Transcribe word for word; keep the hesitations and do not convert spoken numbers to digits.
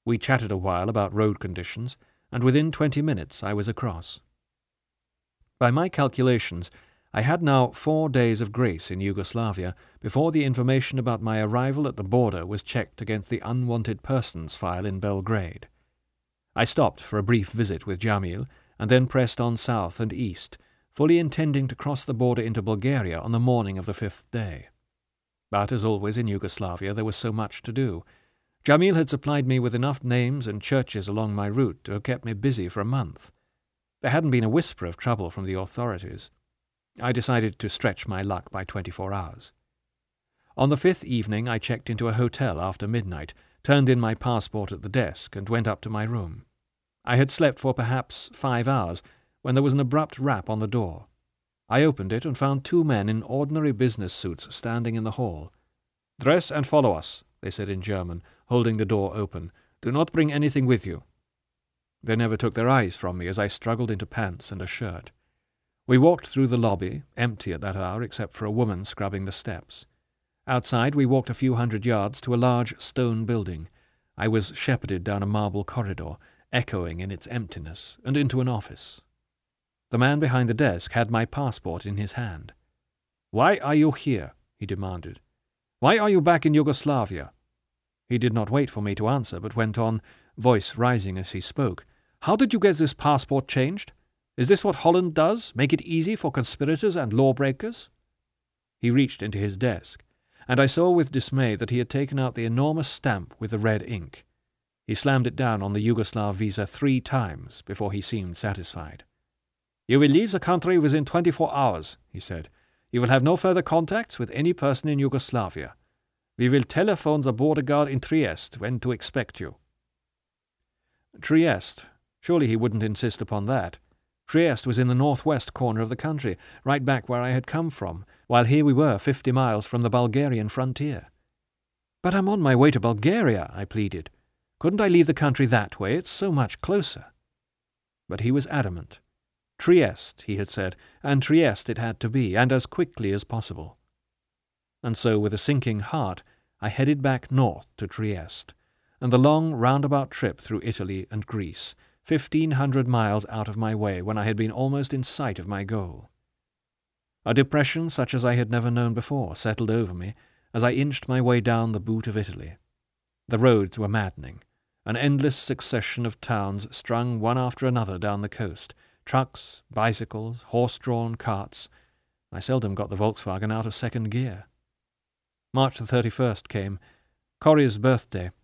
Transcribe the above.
We chatted a while about road conditions, and within twenty minutes I was across. By my calculations, I had now four days of grace in Yugoslavia before the information about my arrival at the border was checked against the unwanted persons file in Belgrade. I stopped for a brief visit with Jamil, and then pressed on south and east, fully intending to cross the border into Bulgaria on the morning of the fifth day. But, as always in Yugoslavia, there was so much to do. Jamil had supplied me with enough names and churches along my route to have kept me busy for a month. There hadn't been a whisper of trouble from the authorities. I decided to stretch my luck by twenty-four hours. On the fifth evening I checked into a hotel after midnight, turned in my passport at the desk, and went up to my room. I had slept for perhaps five hours when there was an abrupt rap on the door. I opened it and found two men in ordinary business suits standing in the hall. "Dress and follow us," they said in German, holding the door open. "Do not bring anything with you." They never took their eyes from me as I struggled into pants and a shirt. We walked through the lobby, empty at that hour except for a woman scrubbing the steps. Outside we walked a few hundred yards to a large stone building. I was shepherded down a marble corridor, echoing in its emptiness, and into an office. The man behind the desk had my passport in his hand. "Why are you here?" he demanded. "Why are you back in Yugoslavia?" He did not wait for me to answer, but went on, voice rising as he spoke. "How did you get this passport changed? Is this what Holland does, make it easy for conspirators and lawbreakers?" He reached into his desk, and I saw with dismay that he had taken out the enormous stamp with the red ink. He slammed it down on the Yugoslav visa three times before he seemed satisfied. "You will leave the country within twenty-four hours, he said. "You will have no further contacts with any person in Yugoslavia. We will telephone the border guard in Trieste when to expect you." Trieste? Surely he wouldn't insist upon that. Trieste was in the northwest corner of the country, right back where I had come from, while here we were fifty miles from the Bulgarian frontier. "But I'm on my way to Bulgaria," I pleaded. "Couldn't I leave the country that way? It's so much closer." But he was adamant. Trieste, he had said, and Trieste it had to be, and as quickly as possible. And so, with a sinking heart, I headed back north to Trieste, and the long roundabout trip through Italy and Greece, fifteen hundred miles out of my way when I had been almost in sight of my goal. A depression such as I had never known before settled over me as I inched my way down the boot of Italy. The roads were maddening, an endless succession of towns strung one after another down the coast, trucks, bicycles, horse-drawn carts. I seldom got the Volkswagen out of second gear. March the thirty-first came, Corrie's birthday,